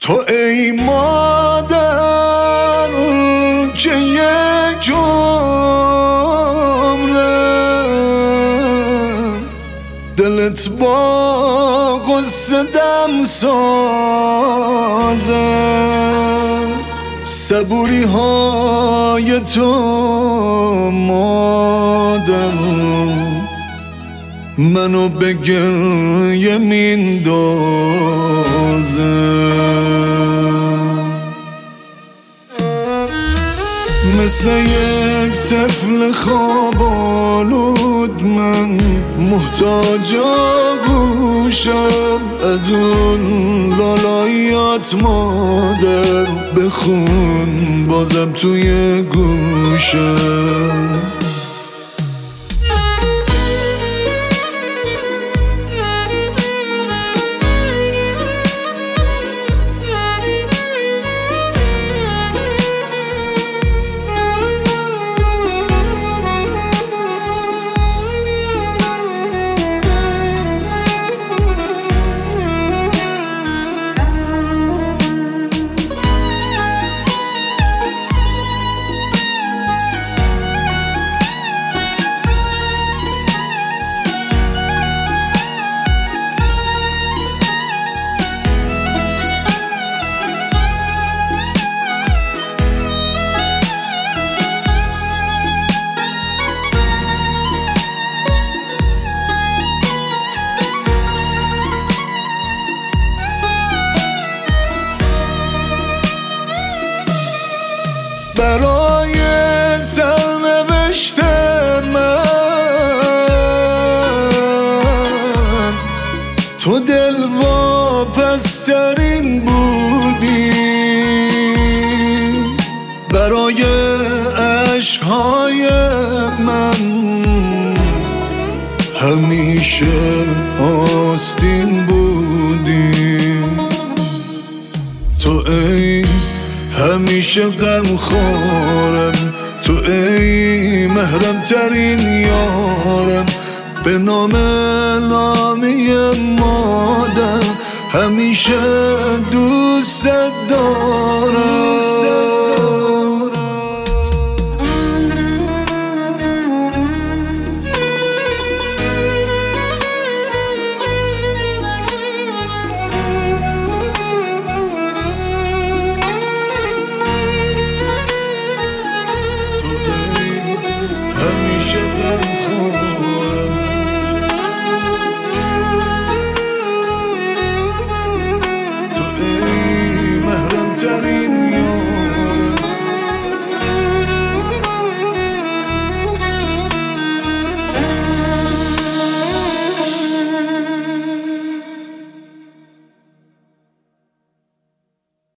تو ای مادر که یک عمره دلت با قصه دم سازه، صبوری های تو مادر منو به گریه میندازه. مثل یک طفل خواب آلود من محتاج آغوشم، از اون لالایات مادر بخون بازم توی گوشم. برای سرنوشت من تو دلواپس‌ترین بودی، برای عشق‌های من همیشه آستین بودی. تو ای همیشه غم خورم، تو ای محرم ترین یارم، به نام نامی مادر همیشه دوستت دارم.